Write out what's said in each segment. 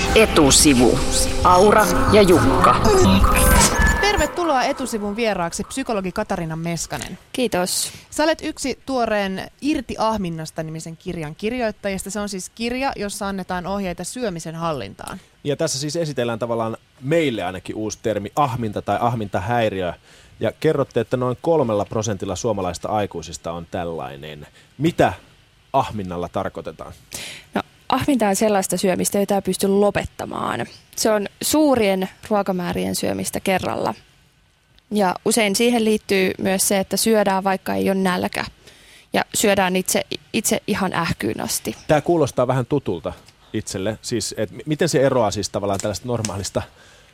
Etusivu. Aura ja Jukka. Tervetuloa Etusivun vieraaksi psykologi Katarina Meskanen. Kiitos. Sä olet yksi tuoreen Irti ahminnasta -nimisen kirjan kirjoittajista. Se on siis kirja, jossa annetaan ohjeita syömisen hallintaan. Ja tässä siis esitellään tavallaan meille ainakin uusi termi ahminta tai ahmintahäiriö. Ja kerrotte, että noin 3% suomalaista aikuisista on tällainen. Mitä ahminnalla tarkoitetaan? No, ahminta on sellaista syömistä, jota ei pysty lopettamaan. Se on suurien ruokamäärien syömistä kerralla. Ja usein siihen liittyy myös se, että syödään vaikka ei ole nälkä. Ja syödään itse ihan ähkyyn asti. Tämä kuulostaa vähän tutulta itselle. Siis, miten se eroaa siis tavallaan tällaista normaalista,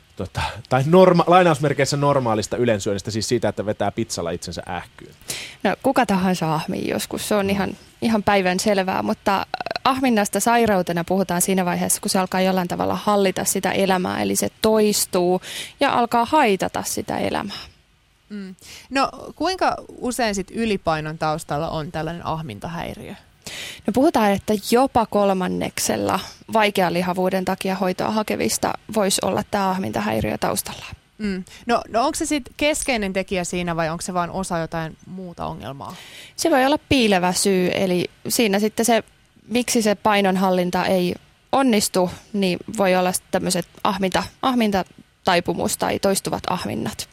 lainausmerkeissä normaalista ylensyönnistä, siis siitä, että vetää pizzalla itsensä ähkyyn? No, kuka tahansa ahmii joskus, se on ihan päivän selvää, mutta ahminnasta sairautena puhutaan siinä vaiheessa, kun se alkaa jollain tavalla hallita sitä elämää, eli se toistuu ja alkaa haitata sitä elämää. No, kuinka usein sit ylipainon taustalla on tällainen ahmintahäiriö? No, puhutaan, että jopa 1/3 vaikean lihavuuden takia hoitoa hakevista voisi olla tämä ahmintahäiriö taustalla. No onko se sitten keskeinen tekijä siinä vai onko se vain osa jotain muuta ongelmaa? Se voi olla piilevä syy, eli siinä sitten se, miksi se painonhallinta ei onnistu, niin voi olla tämmöiset ahmintataipumus tai toistuvat ahminnat.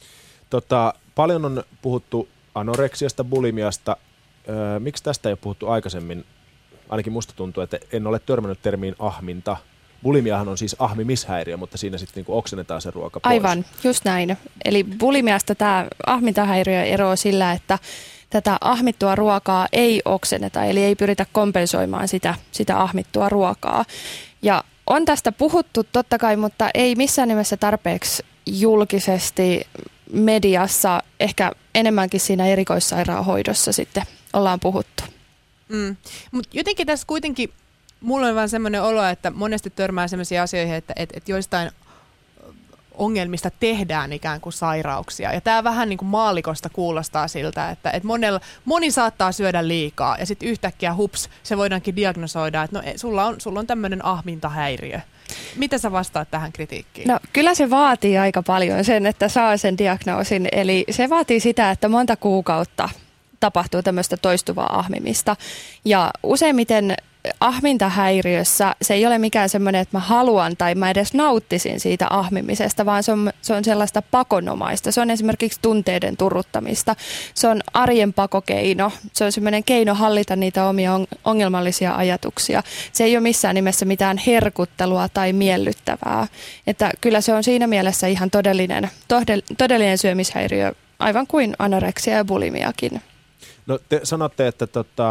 Paljon on puhuttu anoreksiasta, bulimiasta. Miksi tästä ei ole puhuttu aikaisemmin? Ainakin musta tuntuu, että en ole törmännyt termiin ahminta. Bulimiahan on siis ahmimishäiriö, mutta siinä sitten niinku oksennetaan se ruoka pois. Aivan, just näin. Eli bulimiasta tämä ahmintahäiriö eroaa sillä, että tätä ahmittua ruokaa ei oksenneta, eli ei pyritä kompensoimaan sitä ahmittua ruokaa. Ja on tästä puhuttu totta kai, mutta ei missään nimessä tarpeeksi julkisesti mediassa, ehkä enemmänkin siinä erikoissairaanhoidossa sitten ollaan puhuttu. Mutta jotenkin tässä kuitenkin mulla on vaan semmoinen olo, että monesti törmää sellaisiin asioihin, että joistain ongelmista tehdään ikään kuin sairauksia. Ja tämä vähän niin kuin maallikosta kuulostaa siltä, että moni saattaa syödä liikaa ja sitten yhtäkkiä hups, se voidaankin diagnosoida, että no, sulla on tämmöinen ahmintahäiriö. Mitä sä vastaat tähän kritiikkiin? No, kyllä se vaatii aika paljon sen, että saa sen diagnoosin. Eli se vaatii sitä, että monta kuukautta tapahtuu tämmöistä toistuvaa ahmimista. Ja useimmiten ahmintahäiriössä se ei ole mikään semmoinen, että mä haluan tai mä edes nauttisin siitä ahmimisesta, vaan se on sellaista pakonomaista. Se on esimerkiksi tunteiden turruttamista. Se on arjen pakokeino. Se on semmoinen keino hallita niitä omia ongelmallisia ajatuksia. Se ei ole missään nimessä mitään herkuttelua tai miellyttävää. Että kyllä se on siinä mielessä ihan todellinen syömishäiriö, aivan kuin anoreksia ja bulimiakin. No, te sanotte, että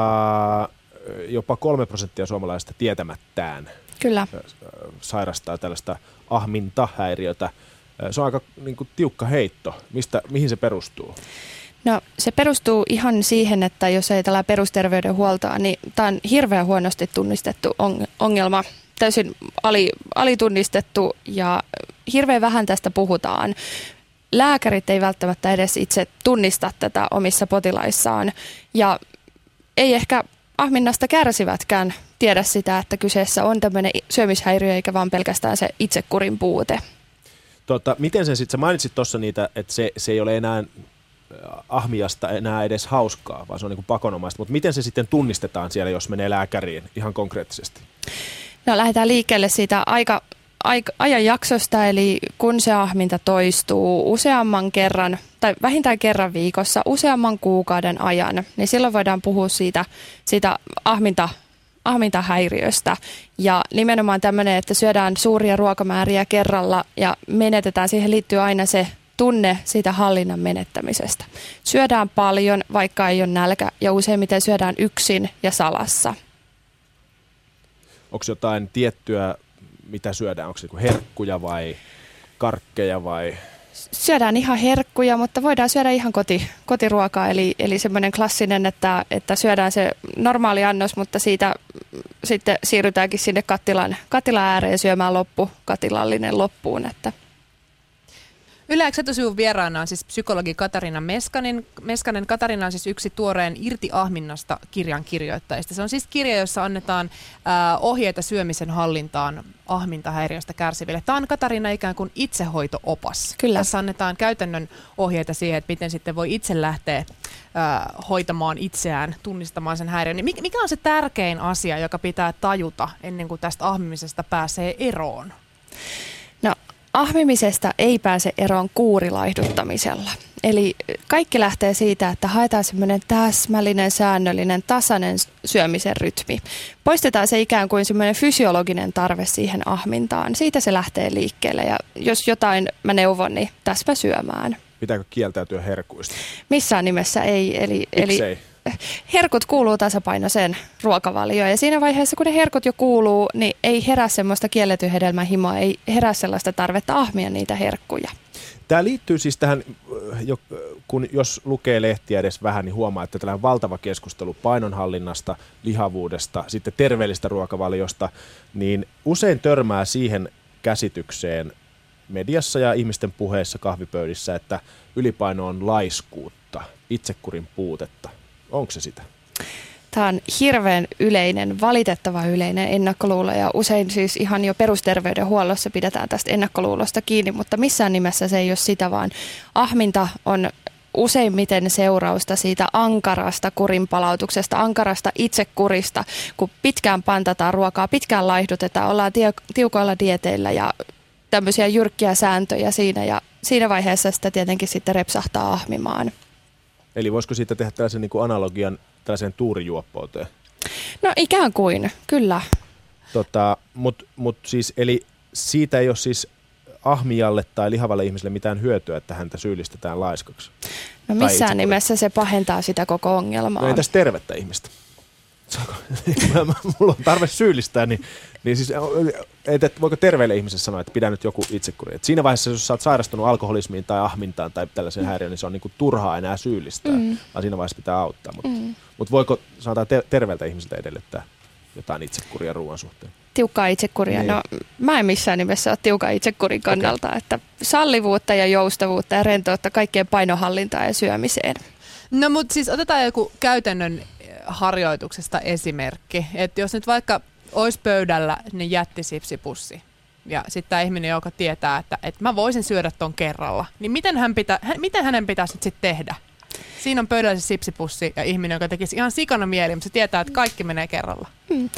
jopa 3% suomalaisista tietämättään kyllä sairastaa tällaista ahmintahäiriötä. Se on aika niin kuin tiukka heitto. Mihin se perustuu? No, se perustuu ihan siihen, että jos ajatellaan perusterveydenhuoltoa, niin tämä on hirveän huonosti tunnistettu ongelma. Täysin alitunnistettu ja hirveän vähän tästä puhutaan. Lääkärit ei välttämättä edes itse tunnista tätä omissa potilaissaan ja ei ehkä ahminnasta kärsivätkään tiedä sitä, että kyseessä on tämmöinen syömishäiriö eikä vaan pelkästään se itsekurin puute. Miten sen sitten, sä mainitsit tuossa niitä, että se ei ole enää ahmiasta enää edes hauskaa, vaan se on niin kuin pakonomaista, mutta miten se sitten tunnistetaan siellä, jos menee lääkäriin ihan konkreettisesti? No, lähdetään liikkeelle siitä ajanjaksosta, eli kun se ahminta toistuu useamman kerran tai vähintään kerran viikossa useamman kuukauden ajan, niin silloin voidaan puhua siitä ahmintahäiriöstä. Ja nimenomaan tämmöinen, että syödään suuria ruokamääriä kerralla ja menetetään, siihen liittyy aina se tunne siitä hallinnan menettämisestä. Syödään paljon, vaikka ei ole nälkä, ja useimmiten syödään yksin ja salassa. Onko jotain tiettyä, mitä syödään? Onko se herkkuja vai karkkeja vai? Syödään ihan herkkuja, mutta voidaan syödä ihan kotiruokaa, eli semmoinen klassinen, että syödään se normaali annos, mutta siitä sitten siirrytäänkin sinne kattilan ääreen syömään katilallinen loppuun. Että. Yle X etusivun vieraana on siis psykologi Katariina Meskanen. Katariina on siis yksi tuoreen Irti ahminnasta -kirjan kirjoittajista. Se on siis kirja, jossa annetaan ohjeita syömisen hallintaan ahmintahäiriöstä kärsiville. Tämä on, Katariina, ikään kuin itsehoito-opas. Kyllä. Tässä annetaan käytännön ohjeita siihen, että miten sitten voi itse lähteä hoitamaan itseään, tunnistamaan sen häiriön. Niin mikä on se tärkein asia, joka pitää tajuta ennen kuin tästä ahmimisesta pääsee eroon? No, ahmimisesta ei pääse eroon kuurilaihdutamisella. Eli kaikki lähtee siitä, että haetaan semmoinen täsmällinen, säännöllinen, tasainen syömisen rytmi. Poistetaan se ikään kuin semmoinen fysiologinen tarve siihen ahmintaan. Siitä se lähtee liikkeelle ja jos jotain mä neuvon, niin täsmä syömään. Pitääkö kieltäytyä herkuista? Missään nimessä ei. Eli ei? Herkut kuuluu tasapainoiseen ruokavalioon ja siinä vaiheessa, kun ne herkut jo kuuluu, niin ei herää semmoista kielletyn hedelmän himoa, ei herää sellaista tarvetta ahmia niitä herkkuja. Tämä liittyy siis tähän, jos lukee lehtiä edes vähän, niin huomaa, että tällainen valtava keskustelu painonhallinnasta, lihavuudesta, sitten terveellistä ruokavaliosta, niin usein törmää siihen käsitykseen mediassa ja ihmisten puheissa kahvipöydissä, että ylipaino on laiskuutta, itsekurin puutetta. Onko se sitä? Tämä on hirveän yleinen, valitettava yleinen ennakkoluulo ja usein siis ihan jo perusterveydenhuollossa pidetään tästä ennakkoluulosta kiinni, mutta missään nimessä se ei ole sitä, vaan ahminta on useimmiten seurausta siitä ankarasta kurinpalautuksesta, ankarasta itsekurista, kun pitkään pantataan ruokaa, pitkään laihdutetaan, ollaan tiukoilla dieteillä ja tämmöisiä jyrkkiä sääntöjä siinä ja siinä vaiheessa sitä tietenkin sitten repsahtaa ahmimaan. Eli voisiko siitä tehdä tällaisen niin kuin analogian tällaiseen tuurijuoppouteen? No ikään kuin, kyllä. Mut siis, eli siitä ei ole siis ahmijalle tai lihavalle ihmiselle mitään hyötyä, että häntä syyllistetään laiskaksi? No missään nimessä se pahentaa sitä koko ongelmaa. No entäs tervettä ihmistä? Mulla on tarve syyllistää, niin siis, voiko terveelle ihmiselle sanoa, että pidä nyt joku itsekuri? Et siinä vaiheessa, jos sä oot sairastunut alkoholismiin tai ahmintaan tai tällaiseen häiriöön, niin se on niinku turhaa enää syyllistää, vaan siinä vaiheessa pitää auttaa. Mutta voiko sanotaan terveeltä ihmiseltä edellyttää jotain itsekuria ruoan suhteen? Tiukkaa itsekuria. Niin. No mä en missään nimessä ole tiukan itsekurin kannalta, että sallivuutta ja joustavuutta ja rentoutta kaikkeen painonhallintaan ja syömiseen. No mutta siis otetaan joku käytännön harjoituksesta esimerkki, että jos nyt vaikka olisi pöydällä niin jättisipsipussi ja sitten tämä ihminen, joka tietää, että mä voisin syödä ton kerralla, niin miten hänen pitäisi sitten tehdä? Siinä on pöydällä se sipsipussi ja ihminen, joka tekisi ihan sikana mieli, mutta se tietää, että kaikki menee kerralla.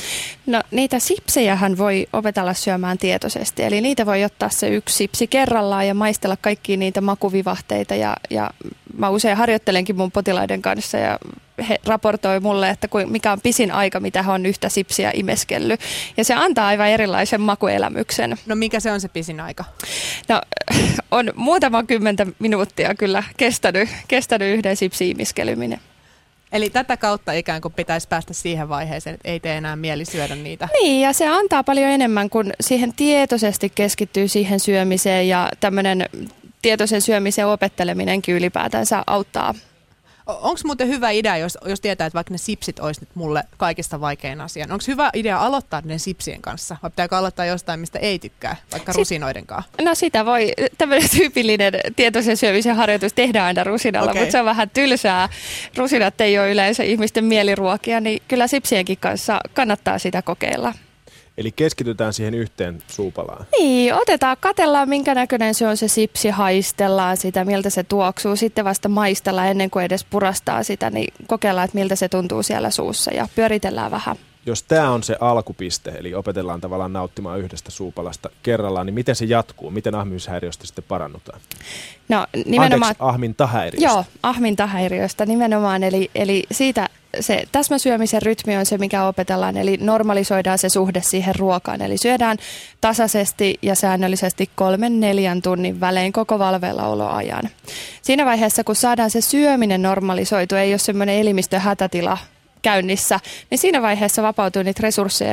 No niitä sipsejähän voi opetella syömään tietoisesti, eli niitä voi ottaa se yksi sipsi kerrallaan ja maistella kaikkia niitä makuvivahteita ja mä usein harjoittelenkin mun potilaiden kanssa ja he raportoi mulle, että mikä on pisin aika, mitä he on yhtä sipsiä imeskellyt. Ja se antaa aivan erilaisen makuelämyksen. No mikä se on se pisin aika? No on muutama 10 minuuttia kyllä kestänyt yhden sipsin imiskelyminen. Eli tätä kautta ikään kuin pitäisi päästä siihen vaiheeseen, että ei tee enää mieli syödä niitä. Niin, ja se antaa paljon enemmän, kun siihen tietoisesti keskittyy siihen syömiseen ja tämmöinen tietoisen syömisen opetteleminenkin ylipäätänsä auttaa. Onko muuten hyvä idea, jos tietää, että vaikka ne sipsit olisi nyt mulle kaikista vaikein asia? Onko hyvä idea aloittaa ne sipsien kanssa? Vai pitääkö aloittaa jostain, mistä ei tykkää, vaikka rusinoiden kanssa? No sitä voi, tämmöinen tyypillinen tietoisen syömisen harjoitus tehdään aina rusinalla, mutta se on vähän tylsää. Rusinat ei ole yleensä ihmisten mieliruokia, niin kyllä sipsienkin kanssa kannattaa sitä kokeilla. Eli keskitytään siihen yhteen suupalaan. Niin, katellaan minkä näköinen se on se sipsi, haistellaan sitä, miltä se tuoksuu. Sitten vasta maistellaan ennen kuin edes purastaa sitä, niin kokeillaan, että miltä se tuntuu siellä suussa ja pyöritellään vähän. Jos tämä on se alkupiste, eli opetellaan tavallaan nauttimaan yhdestä suupalasta kerrallaan, niin miten se jatkuu? Miten ahmimishäiriöstä sitten parannutaan? No, nimenomaan, ahmintahäiriöstä. Joo, ahmintahäiriöstä nimenomaan. Eli siitä se täsmäsyömisen rytmi on se, mikä opetellaan, eli normalisoidaan se suhde siihen ruokaan. Eli syödään tasaisesti ja säännöllisesti 3-4 tunnin välein koko valveillaoloajan. Siinä vaiheessa, kun saadaan se syöminen normalisoitu, ei ole semmoinen elimistön hätätila käynnissä, niin siinä vaiheessa vapautuu niitä resursseja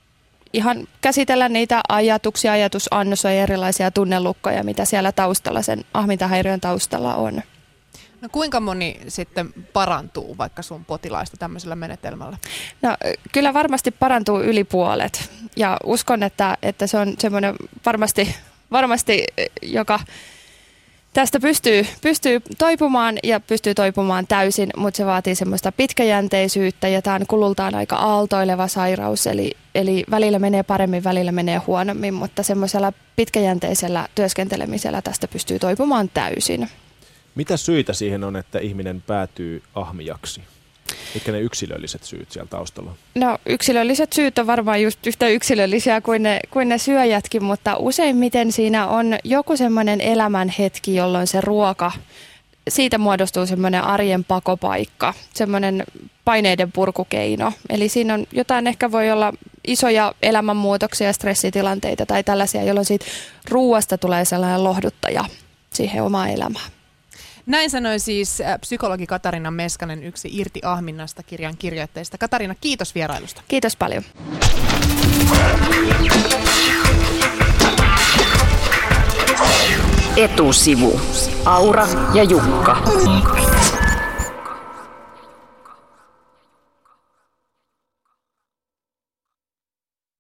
ihan käsitellä niitä ajatuksia, ajatusannosoja, erilaisia tunnelukkoja, mitä siellä taustalla, sen ahmintahäiriön taustalla on. No kuinka moni sitten parantuu vaikka sun potilaista tämmöisellä menetelmällä? No kyllä varmasti parantuu yli puolet ja uskon, että se on semmoinen varmasti joka Tästä pystyy toipumaan ja pystyy toipumaan täysin, mutta se vaatii semmoista pitkäjänteisyyttä ja tämä on kulultaan aika aaltoileva sairaus, eli välillä menee paremmin, välillä menee huonommin, mutta semmoisella pitkäjänteisellä työskentelemisellä tästä pystyy toipumaan täysin. Mitä syitä siihen on, että ihminen päätyy ahmijaksi? Mitkä ne yksilölliset syyt siellä taustalla? No yksilölliset syyt on varmaan just yhtä yksilöllisiä kuin ne syöjätkin, mutta useimmiten siinä on joku semmoinen elämänhetki, jolloin se ruoka, siitä muodostuu semmoinen arjen pakopaikka, semmoinen paineiden purkukeino. Eli siinä on jotain, ehkä voi olla isoja elämänmuutoksia, stressitilanteita tai tällaisia, jolloin siitä ruoasta tulee sellainen lohduttaja siihen omaan elämään. Näin sanoi siis psykologi Katarina Meskanen, yksi Irti ahminnasta -kirjan kirjoittajista. Katarina, kiitos vierailusta. Kiitos paljon. Etusivu. Aura ja Jukka.